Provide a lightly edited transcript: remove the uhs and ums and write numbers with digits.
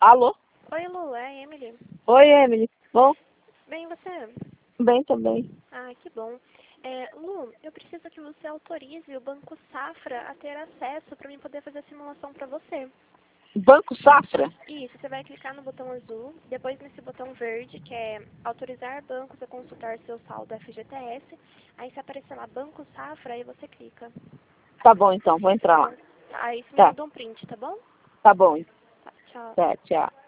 Alô? Oi, Lu, é a Emily. Oi, Emily. Bom? Bem, você? Bem também. Ah, que bom. Lu, eu preciso que você autorize o Banco Safra a ter acesso para mim poder fazer a simulação para você. Banco Safra? Isso, você vai clicar no botão azul, depois nesse botão verde, que é autorizar bancos a consultar seu saldo FGTS. Aí se aparecer lá Banco Safra, aí você clica. Tá bom, então. Vou entrar Tá lá. bom? Aí você me Tá. manda um print, tá bom? Tá bom. Tá, tchau. Tá, tchau.